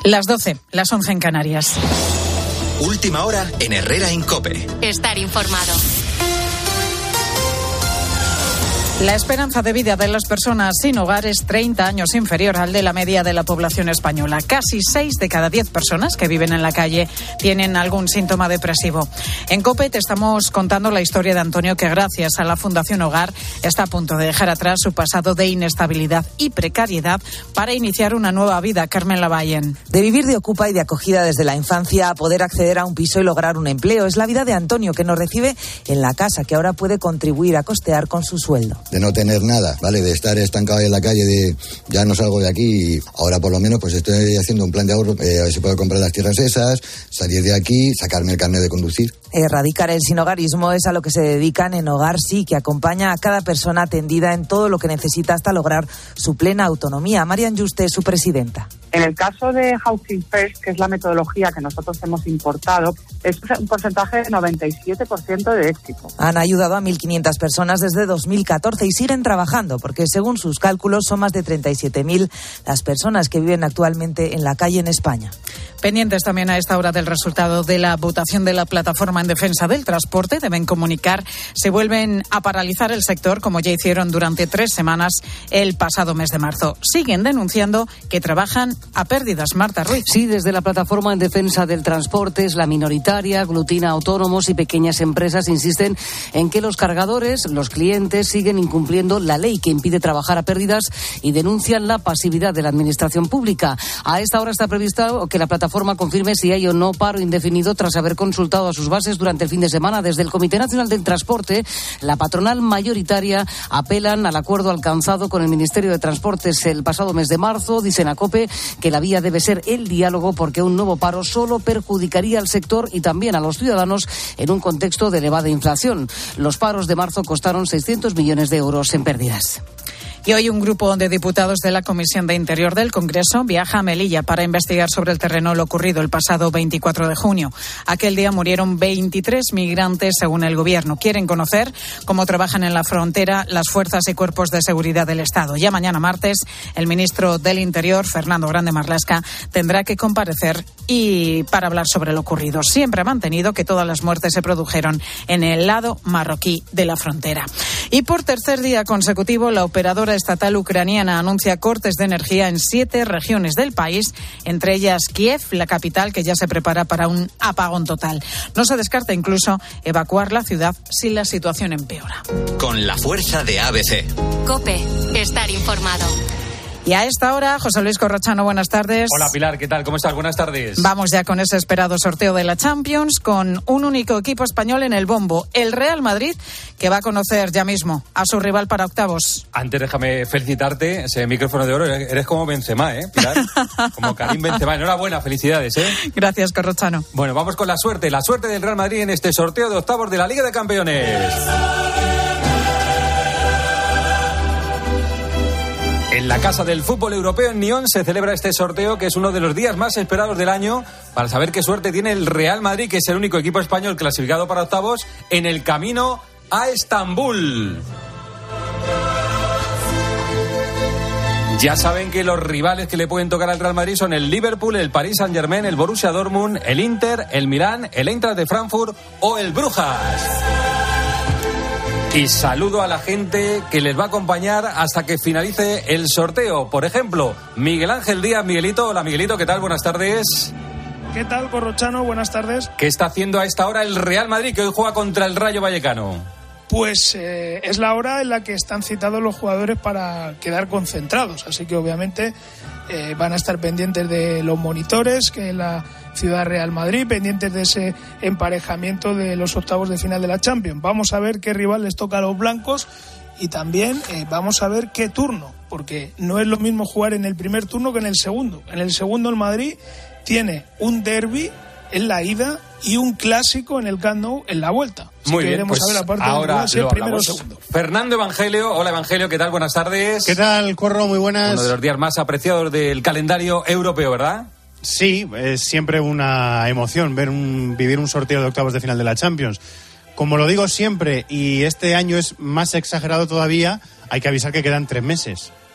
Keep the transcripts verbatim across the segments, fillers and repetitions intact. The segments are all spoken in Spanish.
Las doce, las once en Canarias. Última hora en Herrera en COPE. Estar informado. La esperanza de vida de las personas sin hogar es treinta años inferior al de la media de la población española. Casi seis de cada diez personas que viven en la calle tienen algún síntoma depresivo. En COPE te estamos contando la historia de Antonio, que gracias a la Fundación Hogar está a punto de dejar atrás su pasado de inestabilidad y precariedad para iniciar una nueva vida. Carmen Lavallen. De vivir de ocupa y de acogida desde la infancia a poder acceder a un piso y lograr un empleo. Es la vida de Antonio, que nos recibe en la casa, que ahora puede contribuir a costear con su sueldo. De no tener nada, ¿vale? De estar estancado en la calle, de ya no salgo de aquí, y ahora por lo menos pues estoy haciendo un plan de ahorro, eh, a ver si puedo comprar las tierras esas, salir de aquí, sacarme el carnet de conducir. Erradicar el sinhogarismo es a lo que se dedican en Hogar Sí, que acompaña a cada persona atendida en todo lo que necesita hasta lograr su plena autonomía. Marian Juste es su presidenta. En el caso de Housing First, que es la metodología que nosotros hemos importado, es un porcentaje de noventa y siete por ciento de éxito. Han ayudado a mil quinientas personas desde dos mil catorce y siguen trabajando, porque según sus cálculos son más de treinta y siete mil las personas que viven actualmente en la calle en España. Pendientes también a esta hora del resultado de la votación de la plataforma en defensa del transporte. Deben comunicar si vuelven a paralizar el sector, como ya hicieron durante tres semanas el pasado mes de marzo. Siguen denunciando que trabajan a pérdidas. Marta Ruiz. Sí, desde la plataforma en defensa del transporte, es la minoritaria, aglutina autónomos y pequeñas empresas, insisten en que los cargadores, los clientes, siguen incumpliendo la ley que impide trabajar a pérdidas y denuncian la pasividad de la administración pública. A esta hora está previsto que la plataforma confirme si hay o no paro indefinido tras haber consultado a sus bases durante el fin de semana. Desde el Comité Nacional del Transporte, la patronal mayoritaria, apelan al acuerdo alcanzado con el Ministerio de Transportes el pasado mes de marzo. Dicen a COPE que la vía debe ser el diálogo, porque un nuevo paro solo perjudicaría al sector y también a los ciudadanos en un contexto de elevada inflación. Los paros de marzo costaron seiscientos millones de euros en pérdidas. Y hoy un grupo de diputados de la Comisión de Interior del Congreso viaja a Melilla para investigar sobre el terreno lo ocurrido el pasado veinticuatro de junio. Aquel día murieron veintitrés migrantes, según el Gobierno. Quieren conocer cómo trabajan en la frontera las fuerzas y cuerpos de seguridad del Estado. Ya mañana martes, el ministro del Interior, Fernando Grande Marlaska, tendrá que comparecer y para hablar sobre lo ocurrido. Siempre ha mantenido que todas las muertes se produjeron en el lado marroquí de la frontera. Y por tercer día consecutivo, la operadora estatal ucraniana anuncia cortes de energía en siete regiones del país, entre ellas Kiev, la capital, que ya se prepara para un apagón total. No se descarta incluso evacuar la ciudad si la situación empeora. Con la fuerza de A B C. COPE, estar informado. Y a esta hora, José Luis Corrochano, buenas tardes. Hola Pilar, ¿qué tal? ¿Cómo estás? Buenas tardes. Vamos ya con ese esperado sorteo de la Champions, con un único equipo español en el bombo, el Real Madrid, que va a conocer ya mismo a su rival para octavos. Antes déjame felicitarte, ese micrófono de oro, eres como Benzema, ¿eh, Pilar? Como Karim Benzema. Enhorabuena, felicidades, ¿eh? Gracias, Corrochano. Bueno, vamos con la suerte, la suerte del Real Madrid en este sorteo de octavos de la Liga de Campeones. En la Casa del Fútbol Europeo en Nyon se celebra este sorteo, que es uno de los días más esperados del año para saber qué suerte tiene el Real Madrid, que es el único equipo español clasificado para octavos, en el camino a Estambul. Ya saben que los rivales que le pueden tocar al Real Madrid son el Liverpool, el Paris Saint-Germain, el Borussia Dortmund, el Inter, el Milán, el Eintracht de Frankfurt o el Brujas. Y saludo a la gente que les va a acompañar hasta que finalice el sorteo. Por ejemplo, Miguel Ángel Díaz. Miguelito, hola Miguelito, ¿qué tal? Buenas tardes. ¿Qué tal, Corrochano? Buenas tardes. ¿Qué está haciendo a esta hora el Real Madrid, que hoy juega contra el Rayo Vallecano? Pues eh, es la hora en la que están citados los jugadores para quedar concentrados. Así que obviamente eh, van a estar pendientes de los monitores, que es la Ciudad Real Madrid, pendientes de ese emparejamiento de los octavos de final de la Champions. Vamos a ver qué rival les toca a los blancos y también eh, vamos a ver qué turno, porque no es lo mismo jugar en el primer turno que en el segundo. En el segundo el Madrid tiene un derbi en la ida y un clásico en el Camp Nou en la vuelta. Así Muy que bien, pues saber, aparte ahora de si lo el primero o hablamos. segundo. Fernando Evangelio, hola Evangelio, ¿qué tal? Buenas tardes. ¿Qué tal, Corro? Muy buenas. Uno de los días más apreciados del calendario europeo, ¿verdad? Sí, es siempre una emoción ver un, vivir un sorteo de octavos de final de la Champions. Como lo digo siempre, y este año es más exagerado todavía, hay que avisar que quedan tres meses.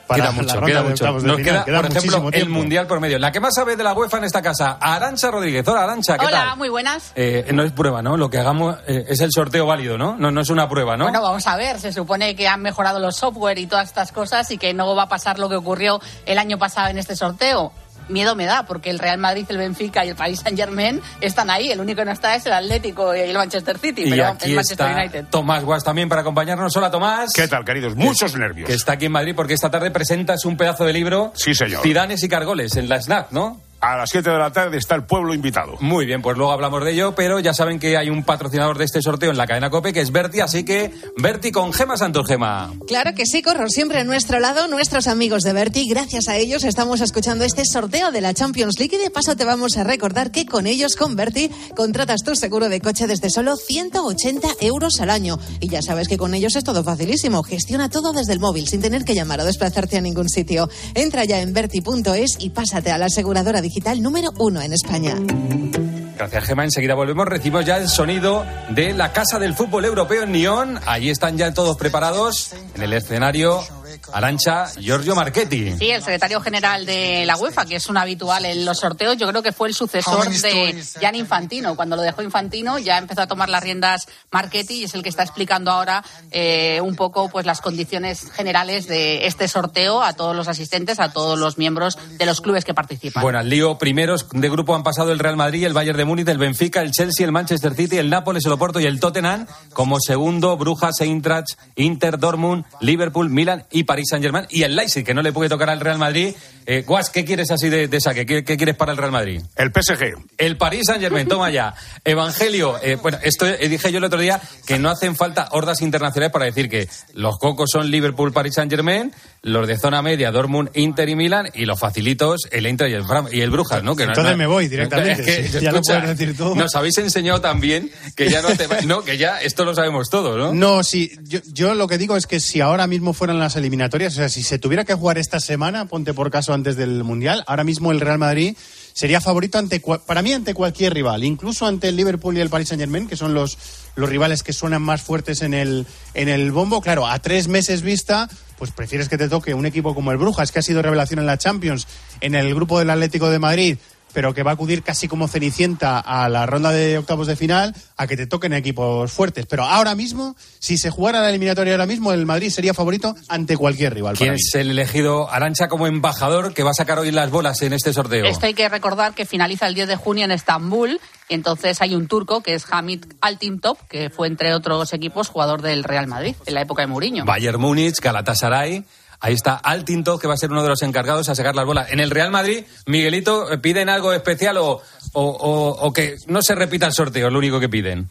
para queda mucho, la ronda queda de mucho. octavos de Nos final. queda, Queda por ejemplo, muchísimo el tiempo. Mundial por medio. La que más sabe de la UEFA en esta casa, Arantxa Rodríguez. Hola, Arantxa, ¿qué Hola, tal? muy buenas. Eh, no es prueba, ¿no? Lo que hagamos eh, es el sorteo válido, ¿no? ¿no? No es una prueba, ¿no? Bueno, vamos a ver, se supone que han mejorado los software y todas estas cosas y que no va a pasar lo que ocurrió el año pasado en este sorteo. Miedo me da, porque el Real Madrid, el Benfica y el Paris Saint-Germain están ahí. El único que no está es el Atlético y el Manchester City, y pero aquí el Manchester está United. Tomás Guas también para acompañarnos. Hola, Tomás. ¿Qué tal, queridos? Muchos nervios. Que está aquí en Madrid porque esta tarde presentas un pedazo de libro. Sí, señor. Zidanes y Cargoles en la SNAC, ¿no? A las siete de la tarde está el pueblo invitado. Muy bien, pues luego hablamos de ello, pero ya saben que hay un patrocinador de este sorteo en la cadena COPE, que es Berti, así que Berti con Gema Santos, Gema. Claro que sí, Corro, siempre a nuestro lado, nuestros amigos de Berti. Gracias a ellos estamos escuchando este sorteo de la Champions League y de paso te vamos a recordar que con ellos, con Berti, contratas tu seguro de coche desde solo ciento ochenta euros al año. Y ya sabes que con ellos es todo facilísimo. Gestiona todo desde el móvil sin tener que llamar o desplazarte a ningún sitio. Entra ya en berti punto es y pásate a la aseguradora digital número uno en España. Gracias, Gema. Enseguida volvemos. Recibimos ya el sonido de la Casa del Fútbol Europeo en Nyon. Allí están ya todos preparados en el escenario. Arantxa, Giorgio Marchetti. Sí, el secretario general de la UEFA, que es un habitual en los sorteos, yo creo que fue el sucesor de Gianni Infantino. Cuando lo dejó Infantino ya empezó a tomar las riendas Marchetti y es el que está explicando ahora eh, un poco pues las condiciones generales de este sorteo a todos los asistentes, a todos los miembros de los clubes que participan. Bueno, al lío primeros de grupo han pasado el Real Madrid, el Bayern de Múnich, el Benfica, el Chelsea, el Manchester City, el Nápoles, el Oporto y el Tottenham. Como segundo, Brujas, Eintracht, Inter, Dortmund, Liverpool, Milan y París Saint-Germain y el Leipzig, que no le puede tocar al Real Madrid. Eh, Guas, ¿qué quieres así de, de saque? ¿Qué, ¿Qué quieres para el Real Madrid? El P S G. El París Saint-Germain, toma ya. Evangelio, eh, bueno, esto eh, dije yo el otro día que no hacen falta hordas internacionales para decir que los cocos son Liverpool, París Saint-Germain, los de zona media, Dortmund, Inter y Milan, y los facilitos, el Inter y el, Fram, y el Brujas, ¿no? Que Entonces no, me voy directamente. Es que, sí, escucha, ya lo puedes decir todo. Nos habéis enseñado también que ya no, te, no, que ya esto lo sabemos todo, ¿no? No, sí, yo, yo lo que digo es que si ahora mismo fueran las eliminatorias, o sea, si se tuviera que jugar esta semana, ponte por caso antes del Mundial, ahora mismo el Real Madrid sería favorito ante para mí ante cualquier rival, incluso ante el Liverpool y el Paris Saint-Germain, que son los, los rivales que suenan más fuertes en el, en el bombo. Claro, a tres meses vista, pues prefieres que te toque un equipo como el Brujas, que ha sido revelación en la Champions, en el grupo del Atlético de Madrid, pero que va a acudir casi como Cenicienta a la ronda de octavos de final, a que te toquen equipos fuertes. Pero ahora mismo, si se jugara la eliminatoria ahora mismo, el Madrid sería favorito ante cualquier rival. ¿Quién es el elegido, Arantxa, como embajador que va a sacar hoy las bolas en este sorteo? Esto hay que recordar que finaliza el diez de junio en Estambul. Entonces hay un turco que es Hamit Altintop, que fue, entre otros equipos, jugador del Real Madrid en la época de Mourinho. Bayern Múnich, Galatasaray. Ahí está Altintop, que va a ser uno de los encargados a sacar las bolas. En el Real Madrid, Miguelito, ¿piden algo especial o, o, o, o que no se repita el sorteo? Es lo único que piden.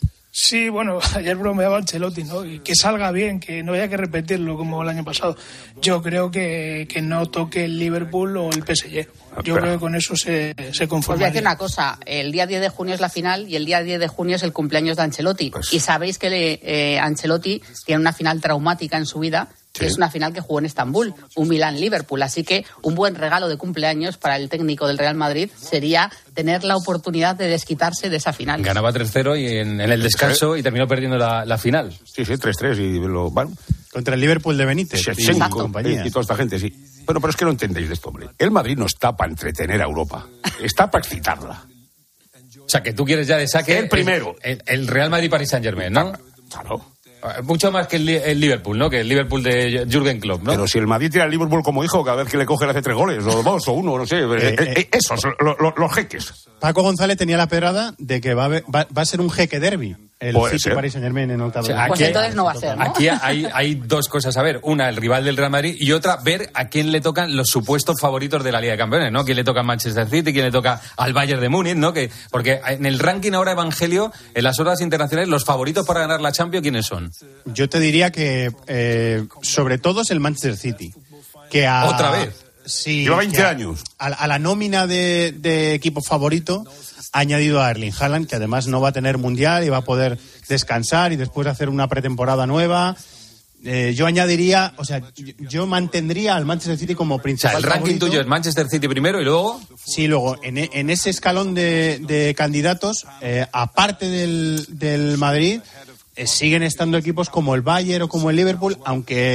Sí, bueno, ayer bromeaba Ancelotti, ¿no? Y que salga bien, que no haya que repetirlo como el año pasado. Yo creo que, que no toque el Liverpool o el P S G. Yo creo que con eso se, se conforma. Os voy a decir una cosa, el día diez de junio es la final y el día diez de junio es el cumpleaños de Ancelotti. Pues... Y sabéis que le, eh, Ancelotti tiene una final traumática en su vida, que sí. Es una final que jugó en Estambul, un Milán-Liverpool. Así que un buen regalo de cumpleaños para el técnico del Real Madrid sería tener la oportunidad de desquitarse de esa final. Ganaba tres cero y en, en el descanso y terminó perdiendo la, la final. Sí, sí, tres tres y lo van. Contra el Liverpool de Benítez y, y, compañía. y toda esta gente, sí. Bueno, pero es que no entendéis de esto, hombre. El Madrid no está para entretener a Europa, está para excitarla. O sea, que tú quieres ya de saque el primero. El, el Real Madrid-Paris Saint-Germain, ¿no? Claro. Mucho más que el, el Liverpool, ¿no? Que el Liverpool de Jürgen Klopp, ¿no? Pero si el Madrid tira al Liverpool como hijo, cada vez que le coge le hace tres goles, o dos, o uno, no sé. Eh, eh, esos, lo, lo, los jeques. Paco González tenía la pedrada de que va a, va, va a ser un jeque derbi. El City Paris Saint-Germain en octavos. O sea, pues entonces no va a ser, ¿no? Aquí hay, hay dos cosas a ver. Una, el rival del Real Madrid, y otra, ver a quién le tocan los supuestos favoritos de la Liga de Campeones, ¿no? Quién le toca a Manchester City, quién le toca al Bayern de Múnich, ¿no? Que, porque en el ranking ahora, Evangelio, en las horas internacionales, los favoritos para ganar la Champions, ¿quiénes son? Yo te diría que, eh, sobre todo, es el Manchester City. Que a, ¿Otra vez? Sí. Lleva veinte a, años. A, a la nómina de, de equipo favorito ha añadido a Erling Haaland, que además no va a tener mundial y va a poder descansar y después hacer una pretemporada nueva. Eh, yo añadiría, o sea, yo, yo mantendría al Manchester City como principal. O sea, el ranking favorito. tuyo es Manchester City primero y luego. Sí, luego, en, en ese escalón de, de candidatos, eh, aparte del, del Madrid, eh, siguen estando equipos como el Bayern o como el Liverpool, aunque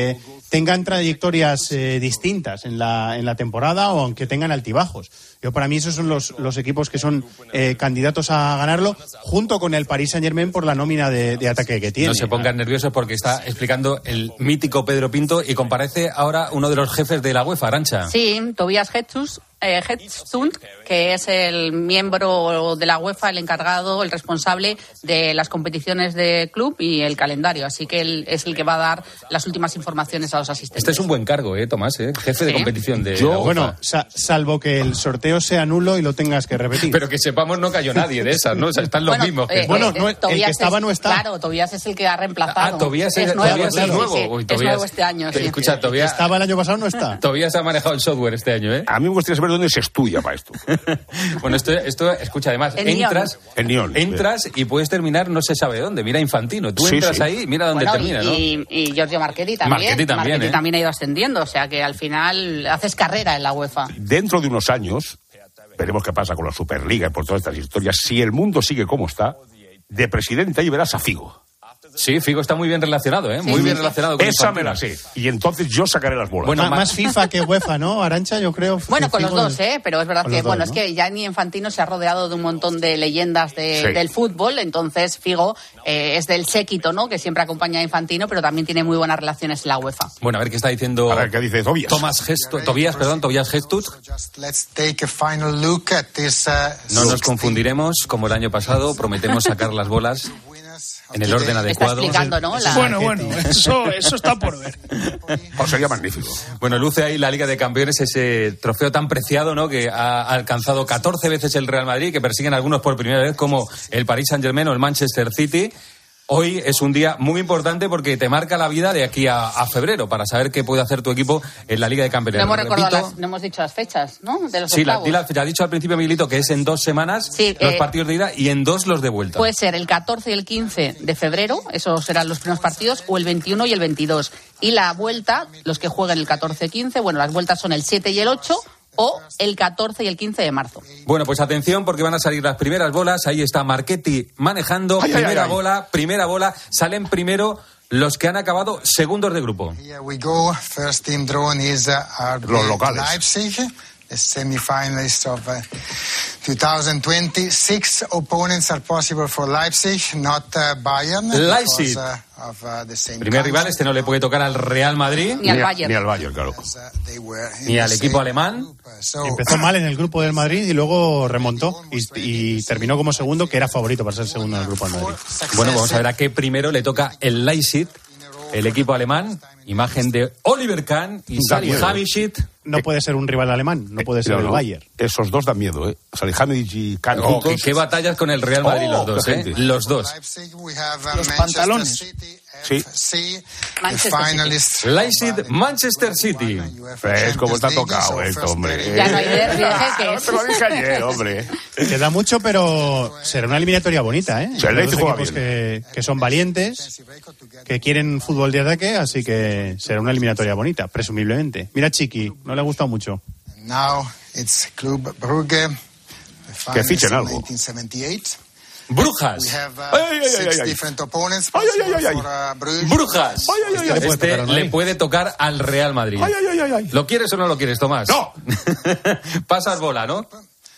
tengan trayectorias eh, distintas en la, en la temporada o aunque tengan altibajos. Yo, para mí, esos son los, los equipos que son eh, candidatos a ganarlo, junto con el Paris Saint-Germain por la nómina de, de ataque que tiene. No se pongan nerviosos porque está explicando el mítico Pedro Pinto y comparece ahora uno de los jefes de la UEFA, Arantxa. Sí, Tobias Hedstund, eh, Hedstund, que es el miembro de la UEFA, el encargado, el responsable de las competiciones de club y el calendario. Así que él es el que va a dar las últimas informaciones a los asistentes. Este es un buen cargo, ¿eh, Tomás? ¿eh? Jefe ¿Sí? de competición de Yo, la UEFA. Bueno, sa- salvo que el sorteo sea nulo y lo tengas que repetir. Pero que sepamos, no cayó nadie de esas, ¿no? O sea, están los bueno, mismos. Que... Eh, bueno, eh, no, el que estaba es, no está. Claro, Tobías es el que ha reemplazado. Ah, Tobías es, es nuevo. Tobías es nuevo. Sí, sí, Uy, es Tobías... nuevo este año, sí. Escucha, Tobías... Estaba el año pasado, no está. Tobías ha manejado el software este año, ¿eh? A mí me gustaría saber dónde se estudia para esto. Bueno, esto, esto, escucha, además, en entras... En Nyon. Entras y puedes terminar no se sabe dónde. Mira Infantino. Tú sí, entras sí. ahí, mira dónde bueno, termina, y, ¿no? Y, y Giorgio Marchetti también. Marchetti también, Marchetti ¿eh? también ha ido ascendiendo, o sea que al final haces carrera en la UEFA. Dentro de unos años, veremos qué pasa con la Superliga y por todas estas historias. Si el mundo sigue como está, de presidente ahí verás a Figo. Sí, Figo está muy bien relacionado, ¿eh? Sí, muy sí, bien sí. relacionado con Esa me Infantino. la sé. Y entonces yo sacaré las bolas. Bueno, Ma- más- más FIFA que UEFA, ¿no, Arantxa? Yo creo. Bueno, que con los Figo dos, es- ¿eh? Pero es verdad con que, los dos, bueno, ¿no? es que Gianni Infantino se ha rodeado de un montón de leyendas de, Sí. del fútbol, entonces Figo eh, es del séquito, ¿no? Que siempre acompaña a Infantino, pero también tiene muy buenas relaciones en la UEFA. Bueno, a ver qué está diciendo... A ver qué dice Tobias. Tomás Gesto... Tobías, perdón, Tobías Hedstund. No nos confundiremos, como el año pasado, prometemos sacar las bolas en el orden Está adecuado. explicando, ¿no? La... Bueno, bueno, eso, eso está por ver. Pues sería magnífico. Bueno, luce ahí la Liga de Campeones, ese trofeo tan preciado, ¿no? Que ha alcanzado catorce veces el Real Madrid, que persiguen algunos por primera vez, como el Paris Saint-Germain o el Manchester City. Hoy es un día muy importante porque te marca la vida de aquí a, a febrero para saber qué puede hacer tu equipo en la Liga de Campeones. No hemos recordado Repito, las, no hemos dicho las fechas, ¿no? De los sí, la, octavos. di la fecha. Ha dicho al principio, Miguelito, que es en dos semanas Sí, los eh, partidos de ida y en dos los de vuelta. Puede ser el catorce y el quince de febrero, esos serán los primeros partidos, o el veintiuno y el veintidós. Y la vuelta, los que jueguen el catorce quince, bueno, las vueltas son el siete y el ocho, o el catorce y el quince de marzo. Bueno, pues atención porque van a salir las primeras bolas. Ahí está Marchetti manejando. Ay, primera ay, ay. bola, primera bola. Salen primero los que han acabado segundos de grupo. Here we go. First team drawn is uh, R B Los locales. Leipzig, the semi-finalists of uh, twenty twenty. Six opponents are possible for Leipzig, not uh, Bayern. Leipzig. because, uh, of, uh, the same Primer country. rival, este no le puede tocar al Real Madrid. Ni al Bayern. Ni al Bayern, claro. Uh, they were in Ni the al equipo same alemán. group. So, Empezó mal en el grupo del Madrid y luego remontó y, y terminó como segundo, que era favorito para ser segundo en el grupo del Madrid. Bueno, vamos a ver a qué primero le toca el Leipzig, el equipo alemán. Imagen de Oliver Kahn y Da Salih miedo. Hamidžić. No puede ser un rival alemán, no puede ser No, el no. Bayern. Esos dos dan miedo, ¿eh? Salihamidzic y Kahn Oh, qué, juntos. qué batallas con el Real Madrid Oh, los dos, qué ¿eh? gente. Los dos. Leipzig, we have, uh, Los Manchester pantalones. City, Sí. F C, the Manchester City. finalists. Leipzig, Manchester City. ¿Ves cómo está tocado esto, hombre? Ya no hay derbi, ¿eh? ¿Qué es? Te lo dije ayer, hombre. Queda mucho, pero será una eliminatoria bonita, ¿eh? Sí, el Los Leipzig dos juega equipos bien. que, que son valientes, que quieren fútbol de ataque, así que será una eliminatoria bonita, presumiblemente. Mira, Chiqui, no le ha gustado mucho. Now it's Club Brugge. the Que fichen finalists in algo. nineteen seventy-eight. Brujas. We have uh, Ay, ay, ay, six ay, ay. different opponents Ay, ay, ay, possible ay, for uh, Bruges. Brujas. Ay, ay, ay, ay. Este le puede Este tocar al le Madrid. puede tocar al Real Madrid. Ay, ay, ay, ay. ¿Lo quieres o no lo quieres, Tomás? No. Pasas bola, ¿no?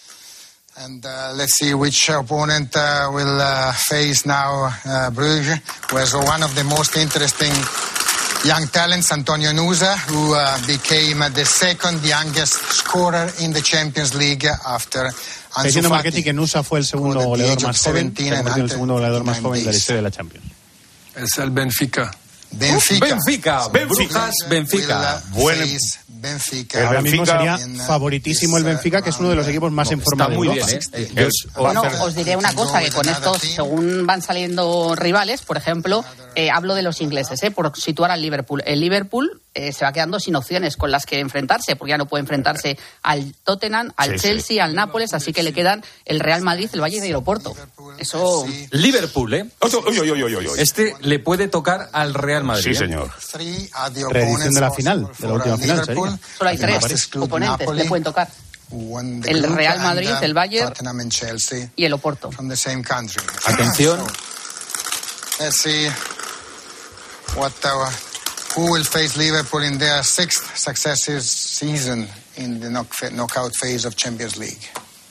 And uh, let's see which opponent uh, will uh, face now uh, Bruges, was one of the most interesting young talents, Antonio Nusa, who uh, became uh, the second youngest scorer in the Champions League after Está Ansu diciendo Marchetti Fati. que Nusa fue el segundo Scored at the goleador age of más joven, se seventeen ha and convertido en el segundo goleador más thirty-nine joven de la days. historia de la Champions. Es el Benfica. Benfica. Benfica. Brujas, Benfica. Will, uh, Buen- face Benfica. El Ahora mismo Benfica- sería favoritísimo el Benfica, que es uno de los equipos más en forma Está de muy Europa. bien, ¿eh? Yo os- Bueno, hacer- os diré una cosa, que con estos, según van saliendo rivales, por ejemplo, eh, hablo de los ingleses, eh, por situar al Liverpool. El Liverpool eh, se va quedando sin opciones con las que enfrentarse, porque ya no puede enfrentarse al Tottenham, al Sí, Chelsea, sí. al Nápoles, así que le quedan el Real Madrid, el Valle de Aeropuerto. Eso... Liverpool, ¿eh? Uy, uy, uy, uy, uy, uy. Este le puede tocar al Real Madrid. Sí, ¿eh? señor. Three are the Reedición opponents de la possible final, de la for, última uh, final, Liverpool. sería. Solo hay The tres fastest club, oponentes, Napoli, le pueden tocar. who won the El group, Real and, Madrid, uh, el Bayern Tottenham and Chelsea y el Oporto. from the same country. Atención. So, let's see what our who will face Liverpool in their sixth successive season in the knock- knockout phase of Champions League.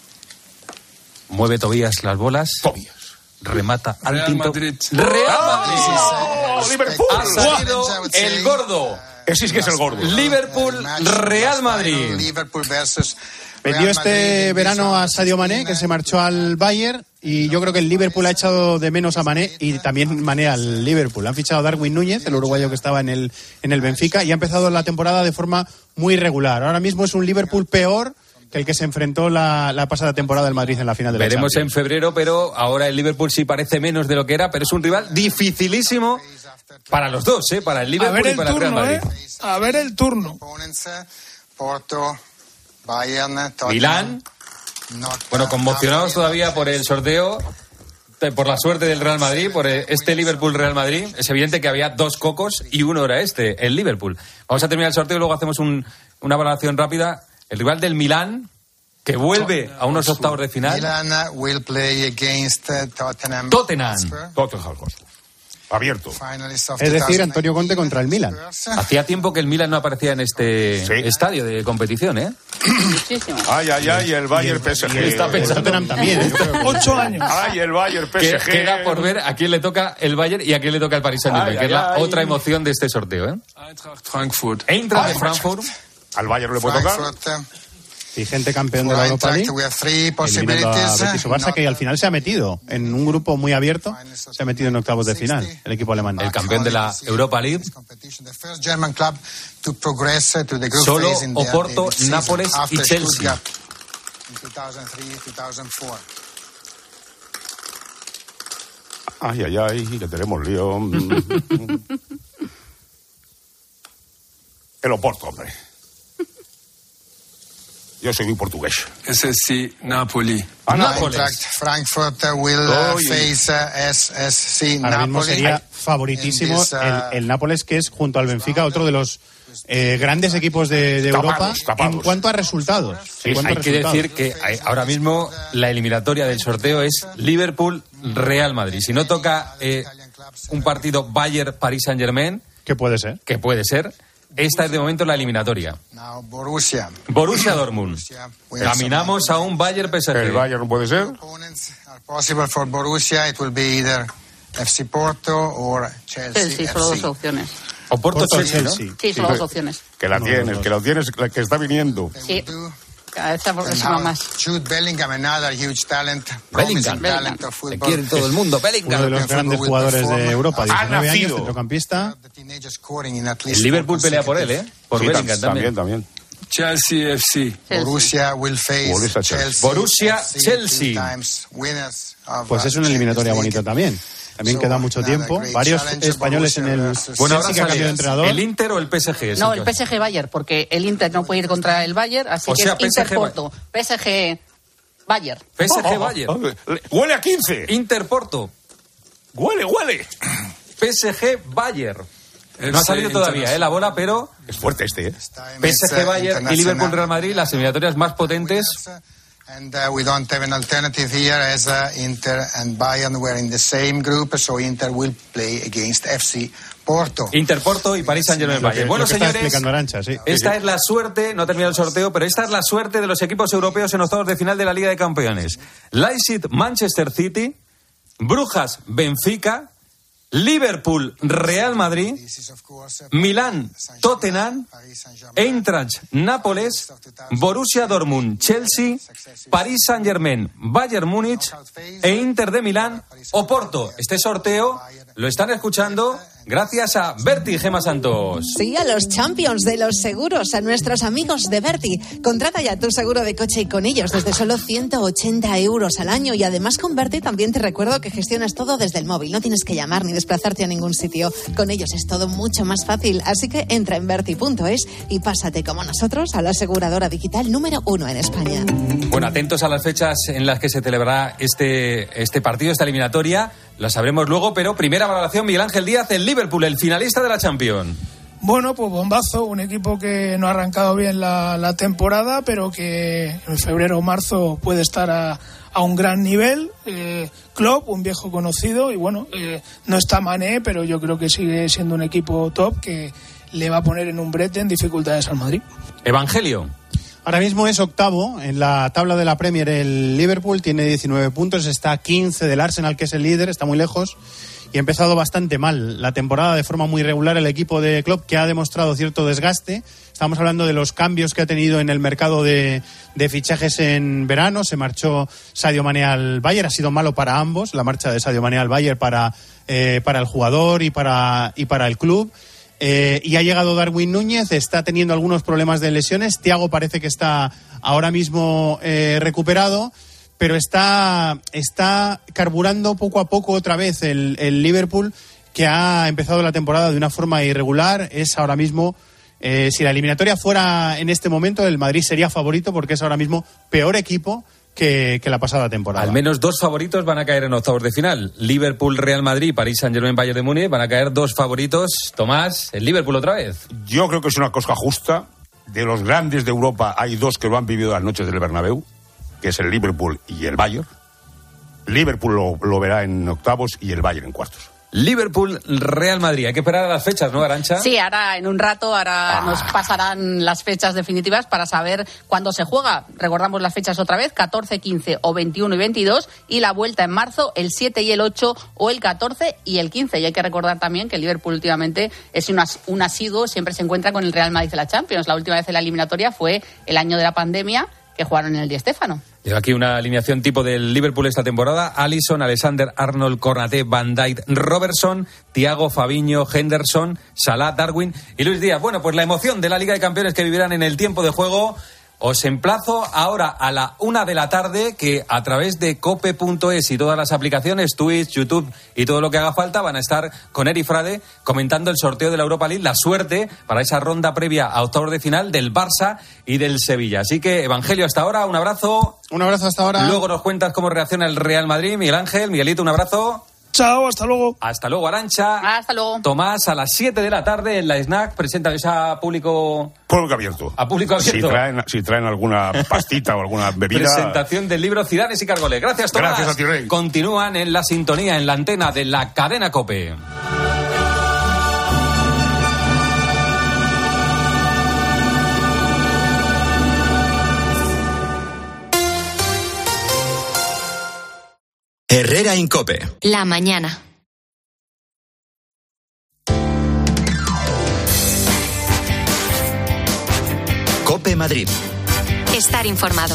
Mueve Tobías las bolas. Tobías. Remata al Real tinto. Madrid. Real Madrid. ¡Oh, Liverpool! Ha salido el gordo. Ese es que es el gordo. Liverpool, Real Madrid. Liverpool versus Vendió este verano a Sadio Mané, que se marchó al Bayern, y yo creo que el Liverpool ha echado de menos a Mané y también Mané al Liverpool. Han fichado a Darwin Núñez, el uruguayo que estaba en el, en el Benfica, y ha empezado la temporada de forma muy irregular. Ahora mismo es un Liverpool peor que el que se enfrentó la, la pasada temporada del Madrid en la final de la Veremos Champions. en febrero, pero ahora el Liverpool sí parece menos de lo que era, pero es un rival dificilísimo para los dos, ¿eh? Para el A Liverpool ver y el para el Real turno, Madrid. ¿eh? A ver el turno. Porto, Bayern, Tottenham. Milán, bueno, conmocionados todavía por el sorteo, por la suerte del Real Madrid, por este Liverpool-Real Madrid. Es evidente que había dos cocos y uno era este, el Liverpool. Vamos a terminar el sorteo y luego hacemos un, una valoración rápida. El rival del Milán, que vuelve a unos octavos de final. Milan will play against Tottenham. Tottenham. Tottenham. Abierto. Es decir, Antonio Conte contra el Milan. Hacía tiempo que el Milan no aparecía en este sí. estadio de competición, ¿eh? Muchísimo. Ay, ay, ay, el Bayern P S G. Está pensando Tottenham también. ¿eh? Ocho años. Ay, el Bayern P S G. Queda por ver a quién le toca el Bayern y a quién le toca el Paris Saint-Germain, que es la otra emoción de este sorteo, ¿eh? Eintracht Frankfurt. Eintracht de Frankfurt. Al Bayern le puede tocar. Vigente campeón de la Europa League, eliminando a Betis o Barça, que al final se ha metido en un grupo muy abierto, se ha metido en octavos de final, el equipo alemán. El campeón de la Europa League. Solo Oporto, Nápoles y Chelsea. Ay, ay, ay, que tenemos lío. El Oporto, hombre. Yo soy muy portugués. S S C Napoli. Ah, Nápoles. Frankfurt will uh, face uh, S S C Ahora mismo Napoli. sería favoritísimo this, uh, el, el Nápoles, que es junto al Benfica otro de los eh, grandes equipos de, de tapados, Europa tapados. en cuanto a resultados. Sí, cuanto hay a que resultados. decir que hay, ahora mismo la eliminatoria del sorteo es Liverpool-Real Madrid. Si no toca eh, un partido Bayern-Paris Saint-Germain, ¿qué puede ser? Que puede ser. Esta es de momento la eliminatoria. Now, Borussia. Borussia Dortmund. Caminamos a un Bayern P S G. El Bayern no puede ser. Possible for Borussia, it will be either F C Porto or Chelsea. Chelsea, solo dos opciones. O Porto, Porto Chelsea, ¿no? Chelsea. Sí, solo Sí, dos opciones. Que la No, tienes, no, no. que la tienes, la que está viniendo. Sí. Cada vez se And aproxima now, más. Jude Bellingham, another huge talent, Bellingham. promising talent of Te football. quiere todo el mundo, Uno de Bellingham. los grandes jugadores de Europa, Ha diecinueve años, nacido. centrocampista. The teenager scoring in at least El Liverpool four pelea por él, ¿eh? Por Sí, Bellingham también, también. también. Chelsea F C. Chelsea. Borussia will face Borussia, Chelsea. Chelsea. Borussia, F C, Chelsea. two times winners of, Pues es uh, una eliminatoria Champions bonita League. también. También So, queda mucho another tiempo. great Varios challenge, españoles en el Borussia Bueno, ahora Chelsea que ha cambiado de sale entrenador. el Inter o el P S G. No, el P S G Bayern, porque el Inter no puede ir contra el Bayern, así O que sea, es P S G Inter Porto. P S G Bayern. P S G Oh, Bayern. oh, Huele a quince. Inter Porto. Huele, huele. P S G Bayern. No ha salido todavía, ¿eh? La bola, pero Es fuerte este, ¿eh? P S G Bayern y Liverpool Real Madrid, las eliminatorias más potentes. And uh, we don't have an alternative here, as uh, Inter and Bayern were in the same group, so Inter will play against F C Porto. Inter Porto y Paris Saint-Germain Lo que- Bayern. Bueno, lo que está señores, explicando Arantxa, sí. esta es la suerte, no ha terminado el sorteo, pero esta es la suerte de los equipos europeos en octavos de final de la Liga de Campeones. Leipzig, Manchester City, Brujas, Benfica, Liverpool, Real Madrid, Milán, Tottenham, Eintracht, Nápoles, Borussia Dortmund, Chelsea, Paris Saint-Germain, Bayern Múnich e Inter de Milán, Oporto. Este sorteo lo están escuchando gracias a Berti y Gema Santos. Sí, a los champions de los seguros, a nuestros amigos de Berti. Contrata ya tu seguro de coche y con ellos desde solo ciento ochenta euros al año. Y además con Berti también te recuerdo que gestionas todo desde el móvil. No tienes que llamar ni desplazarte a ningún sitio. Con ellos es todo mucho más fácil. Así que entra en berti punto es y pásate como nosotros a la aseguradora digital número uno en España. Bueno, atentos a las fechas en las que se celebrará este, este partido, esta eliminatoria. Lo sabremos luego, pero primera valoración, Miguel Ángel Díaz, el Liverpool, el finalista de la Champions. Bueno, pues bombazo, un equipo que no ha arrancado bien la, la temporada, pero que en febrero o marzo puede estar a, a un gran nivel. Eh, Klopp, un viejo conocido, y bueno, eh, no está Mané, pero yo creo que sigue siendo un equipo top que le va a poner en un brete en dificultades al Madrid. Evangelio. Ahora mismo es octavo en la tabla de la Premier el Liverpool, tiene diecinueve puntos, está a quince del Arsenal, que es el líder, está muy lejos. Y ha empezado bastante mal la temporada, de forma muy irregular, el equipo de Klopp, que ha demostrado cierto desgaste. Estamos hablando de los cambios que ha tenido en el mercado de, de fichajes en verano. Se marchó Sadio Mané al Bayern, ha sido malo para ambos, la marcha de Sadio Mané al Bayern para, eh, para el jugador y para, y para el club. Eh, y ha llegado Darwin Núñez, está teniendo algunos problemas de lesiones. Thiago parece que está ahora mismo eh, recuperado, pero está, está carburando poco a poco otra vez el, el Liverpool, que ha empezado la temporada de una forma irregular. Es ahora mismo, eh, si la eliminatoria fuera en este momento, el Madrid sería favorito, porque es ahora mismo peor equipo que, que la pasada temporada. Al menos dos favoritos van a caer en octavos de final. Liverpool, Real Madrid, París Saint-Germain, Bayern de Múnich. Van a caer dos favoritos. Tomás, el Liverpool otra vez. Yo creo que es una cosa justa. De los grandes de Europa hay dos que lo han vivido las noches del Bernabéu, que es el Liverpool y el Bayern. Liverpool lo, lo verá en octavos y el Bayern en cuartos. Liverpool, Real Madrid. Hay que esperar a las fechas, ¿no, Arantxa? Sí, ahora en un rato ahora ah. nos pasarán las fechas definitivas para saber cuándo se juega. Recordamos las fechas otra vez, catorce, quince o veintiuno y veintidós, y la vuelta en marzo, el siete y el ocho, o el catorce y el quince. Y hay que recordar también que el Liverpool últimamente es un, as, un asiduo, siempre se encuentra con el Real Madrid de la Champions. La última vez en la eliminatoria fue el año de la pandemia, que jugaron en el Di Stéfano. Llevo aquí una alineación tipo del Liverpool esta temporada: Alisson, Alexander Arnold, Konaté, Van Dijk, Robertson, Thiago, Fabinho, Henderson, Salah, Darwin y Luis Díaz. Bueno, pues la emoción de la Liga de Campeones que vivirán en el tiempo de juego. Os emplazo ahora a la una de la tarde, que a través de cope punto es y todas las aplicaciones, Twitch, YouTube y todo lo que haga falta, van a estar con Eri Frade comentando el sorteo de la Europa League, la suerte para esa ronda previa a octavos de final del Barça y del Sevilla. Así que, Evangelio, hasta ahora, un abrazo. Un abrazo hasta ahora. Luego nos cuentas cómo reacciona el Real Madrid. Miguel Ángel, Miguelito, un abrazo. Chao, hasta luego. Hasta luego, Arantxa. Hasta luego. Tomás, a las siete de la tarde en la Snack, presenta a público... Público abierto. A público abierto. Si traen, si traen alguna pastita o alguna bebida... Presentación del libro Cidanes y Cargoles. Gracias, Tomás. Gracias a ti, Rey. Continúan en la sintonía, en la antena de la cadena COPE. Herrera en COPE. La mañana. COPE Madrid. Estar informado.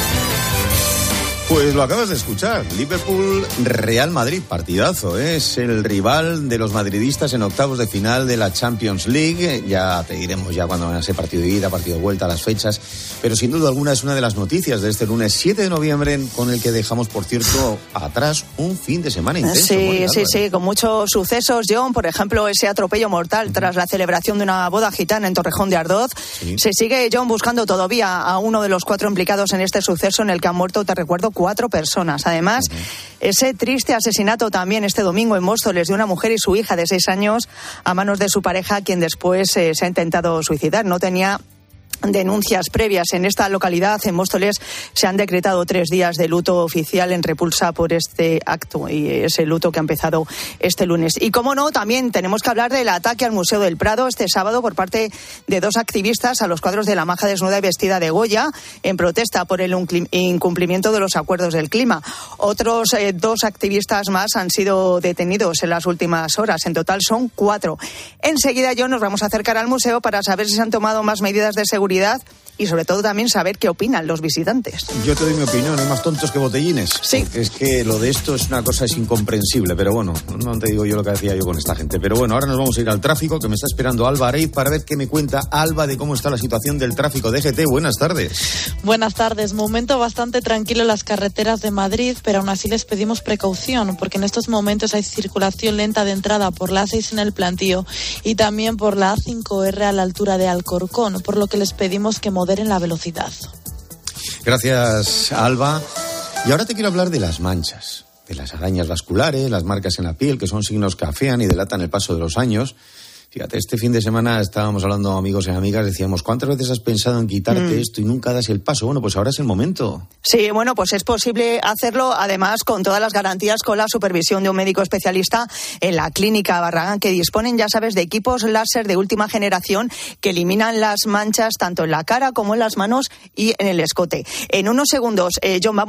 Pues lo acabas de escuchar. Liverpool, Real Madrid, partidazo, ¿eh? Es el rival de los madridistas en octavos de final de la Champions League. Ya te diremos ya cuando van a ser partido de ida, partido de vuelta, las fechas. Pero sin duda alguna es una de las noticias de este lunes siete de noviembre, con el que dejamos, por cierto, atrás un fin de semana intenso. Sí, sí, sí, con muchos sucesos, John. Por ejemplo, ese atropello mortal uh-huh. tras la celebración de una boda gitana en Torrejón de Ardoz. Sí. Se sigue, John, buscando todavía a uno de los cuatro implicados en este suceso, en el que han muerto, te recuerdo, cuatro personas. Además, uh-huh. ese triste asesinato también este domingo en Móstoles de una mujer y su hija de seis años a manos de su pareja, quien después eh, se ha intentado suicidar. No tenía denuncias previas en esta localidad. En Móstoles se han decretado tres días de luto oficial en repulsa por este acto, y ese luto que ha empezado este lunes. Y como no, también tenemos que hablar del ataque al Museo del Prado este sábado por parte de dos activistas a los cuadros de la maja desnuda y vestida de Goya, en protesta por el incumplimiento de los acuerdos del clima. Otros eh, dos activistas más han sido detenidos en las últimas horas. En total son cuatro. Enseguida, yo nos vamos a acercar al museo para saber si se han tomado más medidas de seguridad y sobre todo también saber qué opinan los visitantes. Yo te doy mi opinión, hay más tontos que botellines. Sí. Porque es que lo de esto es una cosa, es incomprensible, pero bueno, no te digo yo lo que hacía yo con esta gente. Pero bueno, ahora nos vamos a ir al tráfico, que me está esperando Alba Areiz para ver qué me cuenta Alba de cómo está la situación del tráfico de G T. Buenas tardes. Buenas tardes. Momento bastante tranquilo en las carreteras de Madrid, pero aún así les pedimos precaución, porque en estos momentos hay circulación lenta de entrada por la A seis en el Plantío y también por la A cinco erre a la altura de Alcorcón, por lo que les pedimos que moderen la velocidad. Gracias, Alba. Y ahora te quiero hablar de las manchas, de las arañas vasculares, las marcas en la piel, que son signos que afean y delatan el paso de los años. Fíjate, este fin de semana estábamos hablando amigos y amigas, decíamos, ¿cuántas veces has pensado en quitarte mm. esto y nunca das el paso? Bueno, pues ahora es el momento. Sí, bueno, pues es posible hacerlo, además, con todas las garantías, con la supervisión de un médico especialista en la Clínica Barragán, que disponen, ya sabes, de equipos láser de última generación que eliminan las manchas tanto en la cara como en las manos y en el escote. En unos segundos, eh, John, vamos